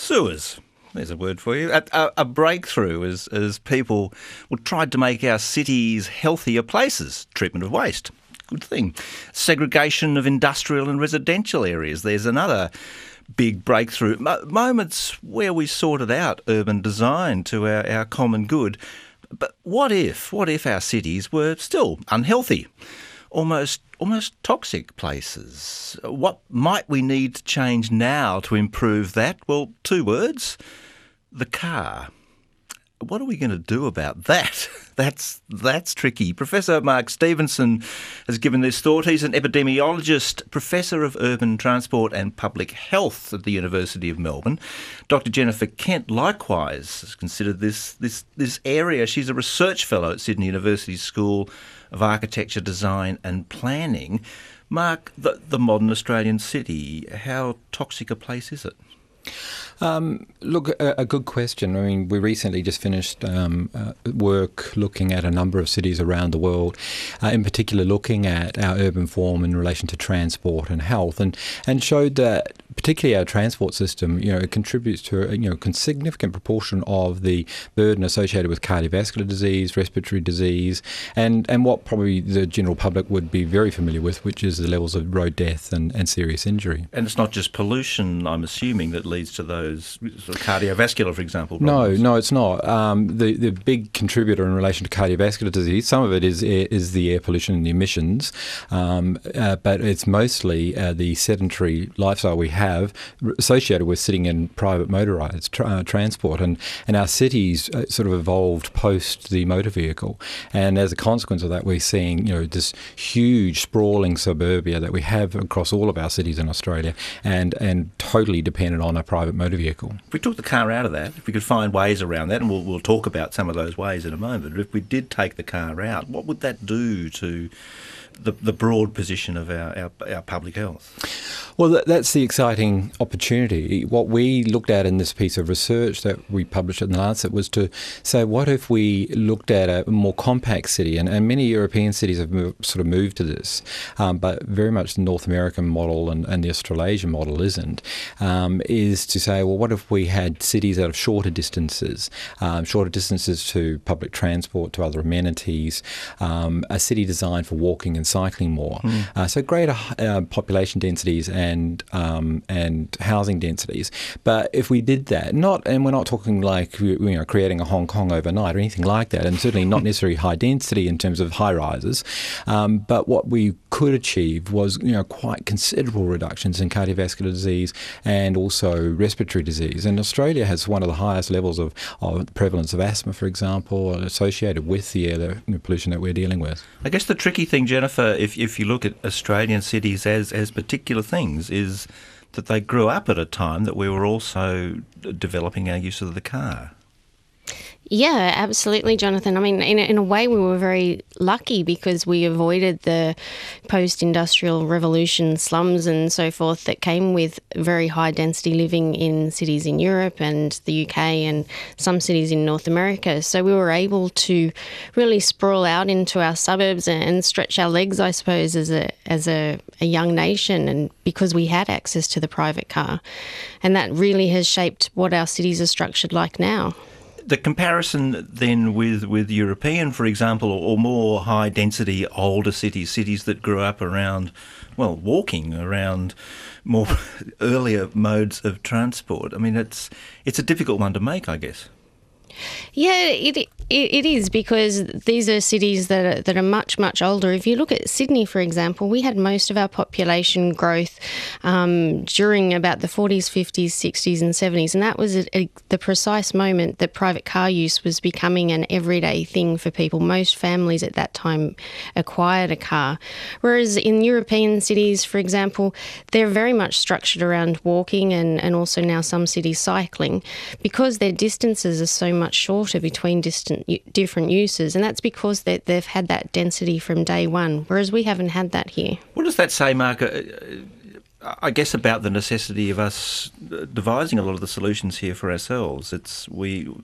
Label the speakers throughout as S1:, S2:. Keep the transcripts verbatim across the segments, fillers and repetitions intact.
S1: Sewers. There's a word for you. A, a, a breakthrough as, as people well, tried to make our cities healthier places. Treatment of waste. Good thing. Segregation of industrial and residential areas. There's another big breakthrough. Mo- moments where we sorted out urban design to our, our common good. But what if, what if our cities were still unhealthy? Almost almost toxic places. What might we need to change now to improve that? Well, two words. The car. What are we going to do about that? That's that's tricky. Professor Mark Stevenson has given this thought. He's an epidemiologist, Professor of Urban Transport and Public Health at the University of Melbourne. Doctor Jennifer Kent likewise has considered this, this, this area. She's a research fellow at Sydney University School of Architecture, Design and Planning. Mark, the, the modern Australian city, how toxic a place is it?
S2: Um, look, a, a good question. I mean, we recently just finished um, uh, work looking at a number of cities around the world, uh, in particular looking at our urban form in relation to transport and health, and, and showed that particularly our transport system, you know, it contributes to a you know, significant proportion of the burden associated with cardiovascular disease, respiratory disease, and, and what probably the general public would be very familiar with, which is the levels of road death and, and serious injury.
S1: And it's not just pollution, I'm assuming, that leads to those sort of cardiovascular, for example,
S2: problems. No, no, it's not. Um, the, the big contributor in relation to cardiovascular disease, some of it is is the air pollution and the emissions, um, uh, but it's mostly uh, the sedentary lifestyle we have associated with sitting in private motorised tra- uh, transport, and, and our cities uh, sort of evolved post the motor vehicle, and as a consequence of that we're seeing you know this huge sprawling suburbia that we have across all of our cities in Australia, and, and totally dependent on a private motor vehicle.
S1: If we took the car out of that, if we could find ways around that, and we'll, we'll talk about some of those ways in a moment, but if we did take the car out, what would that do to the, the broad position of our, our, our public health?
S2: Well, that's the exciting opportunity. What we looked at in this piece of research that we published in The Lancet was to say, what if we looked at a more compact city? And, and many European cities have moved, sort of moved to this, um, but very much the North American model and, and the Australasian model isn't, um, is to say, well, what if we had cities out of shorter distances, um, shorter distances to public transport, to other amenities, um, a city designed for walking and cycling more. Mm. Uh, so greater uh, population densities and and um, and housing densities. But if we did that, not and we're not talking like you know creating a Hong Kong overnight or anything like that, and certainly not necessarily high density in terms of high rises. Um, but what we could achieve was you know quite considerable reductions in cardiovascular disease and also respiratory disease. And Australia has one of the highest levels of, of prevalence of asthma, for example, associated with the air the, the pollution that we're dealing with.
S1: I guess the tricky thing, Jennifer, if if you look at Australian cities as as particular things, is that they grew up at a time that we were also developing our use of the car.
S3: Yeah, absolutely, Jonathan. I mean, in a, in a way, we were very lucky because we avoided the post-industrial revolution slums and so forth that came with very high density living in cities in Europe and the U K and some cities in North America. So we were able to really sprawl out into our suburbs and stretch our legs, I suppose, as a as a, a young nation, and because we had access to the private car. And that really has shaped what our cities are structured like now.
S1: The comparison then with, with European, for example, or more high-density older cities, cities that grew up around, well, walking around more earlier modes of transport. I mean, it's it's a difficult one to make, I guess.
S3: Yeah, it, it it is, because these are cities that are, that are much, much older. If you look at Sydney, for example, we had most of our population growth um, during about the forties, fifties, sixties and seventies, and that was a, a, the precise moment that private car use was becoming an everyday thing for people. Most families at that time acquired a car, whereas in European cities, for example, they're very much structured around walking and, and also now some cities cycling, because their distances are so much shorter between distant different uses, and that's because they, they've had that density from day one, whereas we haven't had that here.
S1: What does that say, Mark, uh, I guess about the necessity of us devising a lot of the solutions here for ourselves? It's we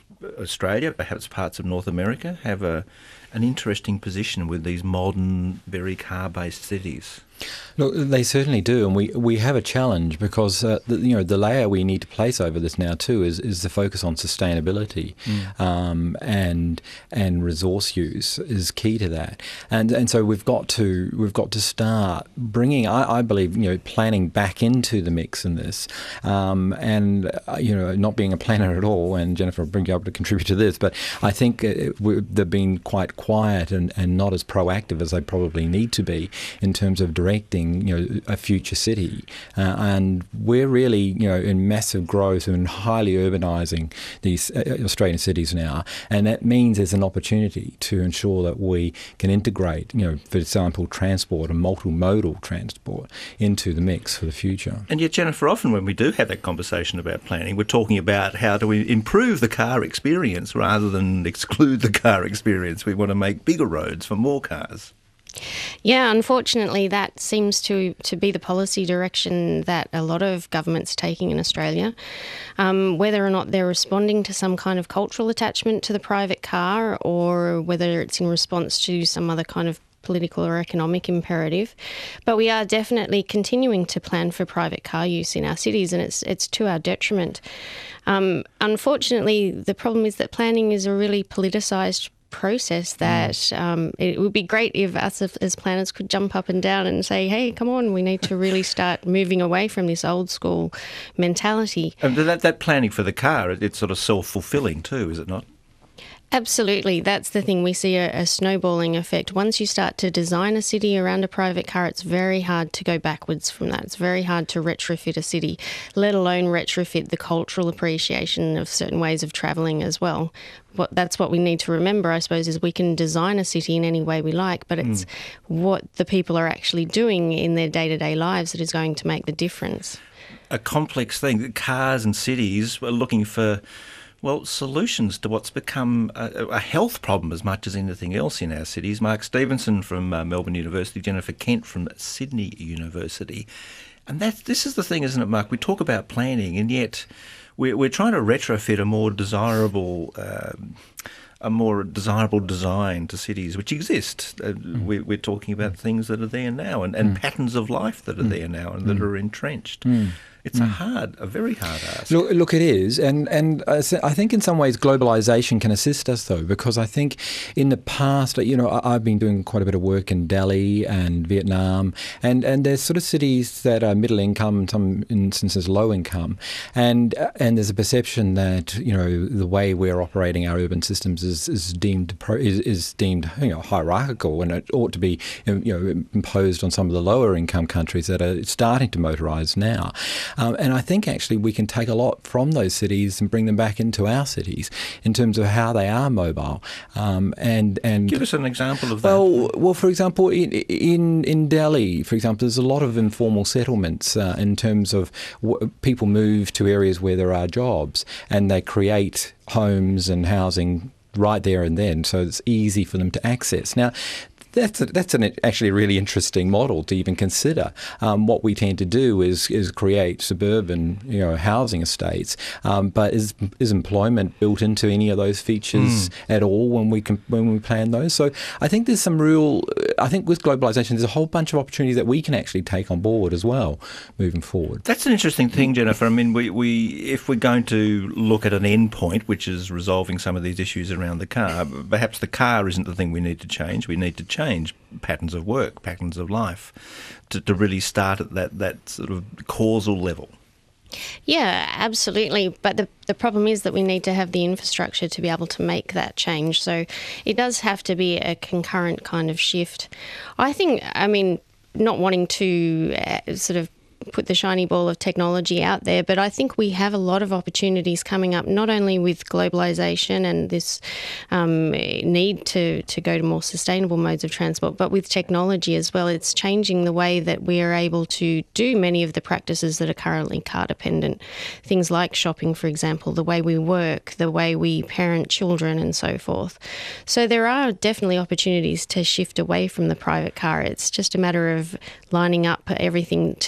S1: Australia, perhaps parts of North America, have a an interesting position with these modern, very car-based cities.
S2: Look, they certainly do, and we, we have a challenge because uh, the, you know the layer we need to place over this now too is, is the focus on sustainability, mm. um, and and resource use is key to that, and and so we've got to we've got to start bringing I, I believe you know planning back into the mix in this, um, and uh, you know not being a planner at all, and Jennifer will bring you up to contribute to this, but I think it, they've been quite quiet and, and not as proactive as they probably need to be in terms of directing you know a future city, uh, and we're really you know in massive growth and highly urbanising these uh, Australian cities now, and that means there's an opportunity to ensure that we can integrate you know for example transport and multimodal transport into the mix for the future.
S1: And yet, Jennifer, often when we do have that conversation about planning, we're talking about how do we improve the car experience rather than exclude the car experience. We want to make bigger roads for more cars.
S3: Yeah, unfortunately, that seems to, to be the policy direction that a lot of governments are taking in Australia. Um, whether or not they're responding to some kind of cultural attachment to the private car, or whether it's in response to some other kind of political or economic imperative. But we are definitely continuing to plan for private car use in our cities, and it's it's to our detriment. Um, unfortunately, the problem is that planning is a really politicised process that mm. um, it would be great if us as planners could jump up and down and say, hey, come on, we need to really start moving away from this old school mentality.
S1: And that, that planning for the car, it's sort of self-fulfilling too, is it not?
S3: Absolutely. That's the thing. We see a, a snowballing effect. Once you start to design a city around a private car, it's very hard to go backwards from that. It's very hard to retrofit a city, let alone retrofit the cultural appreciation of certain ways of travelling as well. What, that's what we need to remember, I suppose, is we can design a city in any way we like, but it's mm. what the people are actually doing in their day-to-day lives that is going to make the difference.
S1: A complex thing. Cars and cities are looking for well, solutions to what's become a, a health problem as much as anything else in our cities. Mark Stevenson from uh, Melbourne University, Jennifer Kent from Sydney University. And that, this is the thing, isn't it, Mark? We talk about planning, and yet we're, we're trying to retrofit a more desirable um, a more desirable design to cities which exist. Uh, mm. we, we're talking about things that are there now, and, and mm. patterns of life that are mm. there now and mm. that are entrenched. Mm. It's mm. a hard, a very hard ask.
S2: Look, look, it is, and and I think in some ways globalisation can assist us though, because I think in the past, you know, I've been doing quite a bit of work in Delhi and Vietnam, and, and there's sort of cities that are middle income, in some instances low income, and and there's a perception that you know the way we're operating our urban systems is is deemed is, is deemed you know hierarchical, and it ought to be you know imposed on some of the lower income countries that are starting to motorise now. Um, and I think actually we can take a lot from those cities and bring them back into our cities in terms of how they are mobile. Um, and and
S1: give us an example of that.
S2: Well, well, for example, in in, in Delhi, for example, there's a lot of informal settlements uh, in terms of w- people move to areas where there are jobs, and they create homes and housing right there and then, so it's easy for them to access. Now, That's a, that's an actually a really interesting model to even consider. Um, what we tend to do is is create suburban, you know, housing estates. Um, but is is employment built into any of those features mm. at all when we can, when we plan those? So I think there's some real. I think with globalisation, there's a whole bunch of opportunities that we can actually take on board as well, moving forward.
S1: That's an interesting thing, Jennifer. I mean, we, we if we're going to look at an end point, which is resolving some of these issues around the car, perhaps the car isn't the thing we need to change. We need to change. change patterns of work, patterns of life, to, to really start at that, that sort of causal level.
S3: Yeah, absolutely. But the the problem is that we need to have the infrastructure to be able to make that change. So it does have to be a concurrent kind of shift. I think, I mean, not wanting to uh, sort of put the shiny ball of technology out there, but I think we have a lot of opportunities coming up, not only with globalisation and this um, need to, to go to more sustainable modes of transport, but with technology as well. It's changing the way that we are able to do many of the practices that are currently car dependent. Things like shopping, for example, the way we work, the way we parent children and so forth. So there are definitely opportunities to shift away from the private car. It's just a matter of lining up everything to, to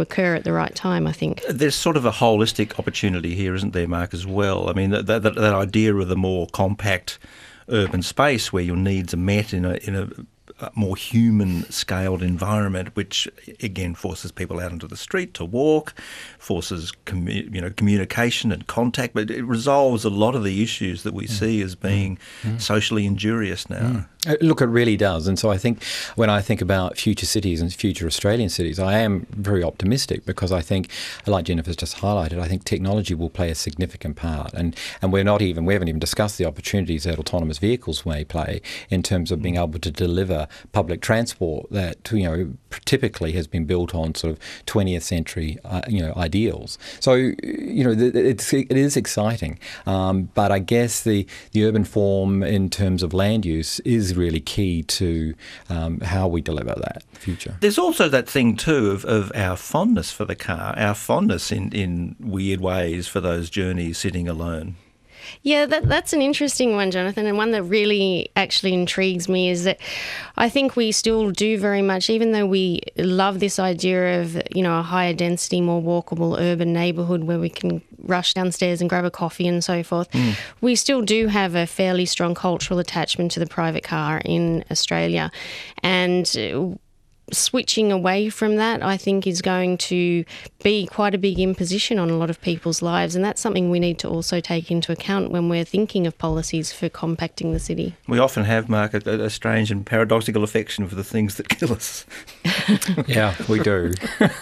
S3: occur at the right time, I think.
S1: There's sort of a holistic opportunity here, isn't there, Mark, as well? I mean, that, that, that idea of the more compact urban space where your needs are met in a in a more human-scaled environment, which again forces people out into the street to walk, forces commu- you know communication and contact, but it resolves a lot of the issues that we mm. see as being mm. socially injurious now.
S2: Mm. Look, it really does. And so I think when I think about future cities and future Australian cities, I am very optimistic because I think, like Jennifer's just highlighted, I think technology will play a significant part. And, and we're not even, we haven't even discussed the opportunities that autonomous vehicles may play in terms of being able to deliver public transport that, you know, typically has been built on sort of twentieth century, uh, you know, ideals. So, you know, it's, it is exciting. Um, but I guess the, the urban form in terms of land use is really key to um, how we deliver that future.
S1: There's also that thing too of, of our fondness for the car, our fondness in, in weird ways for those journeys sitting alone.
S3: Yeah, that, that's an interesting one, Jonathan, and one that really actually intrigues me is that I think we still do very much, even though we love this idea of, you know, a higher density, more walkable urban neighbourhood where we can rush downstairs and grab a coffee and so forth, mm. we still do have a fairly strong cultural attachment to the private car in Australia. And switching away from that, I think, is going to be quite a big imposition on a lot of people's lives, and that's something we need to also take into account when we're thinking of policies for compacting the city.
S1: We often have, Mark, a, a strange and paradoxical affection for the things that kill us.
S2: Yeah, we do.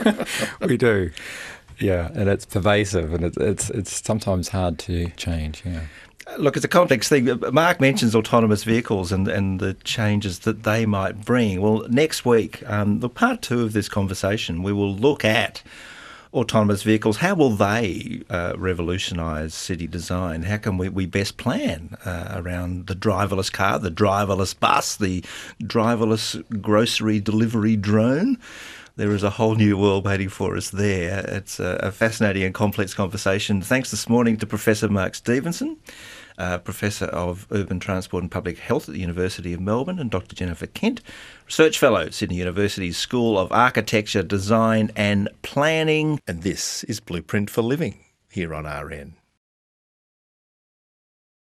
S2: We do. Yeah, and it's pervasive, and it's, it's it's sometimes hard to change, yeah.
S1: Look, it's a complex thing. Mark mentions autonomous vehicles and, and the changes that they might bring. Well, next week, um, the part two of this conversation, we will look at autonomous vehicles. How will they uh, revolutionise city design? How can we, we best plan uh, around the driverless car, the driverless bus, the driverless grocery delivery drone? There is a whole new world waiting for us there. It's a, a fascinating and complex conversation. Thanks this morning to Professor Mark Stevenson, uh, Professor of Urban Transport and Public Health at the University of Melbourne, and Doctor Jennifer Kent, Research Fellow, Sydney University's School of Architecture, Design and Planning. And this is Blueprint for Living here on R N.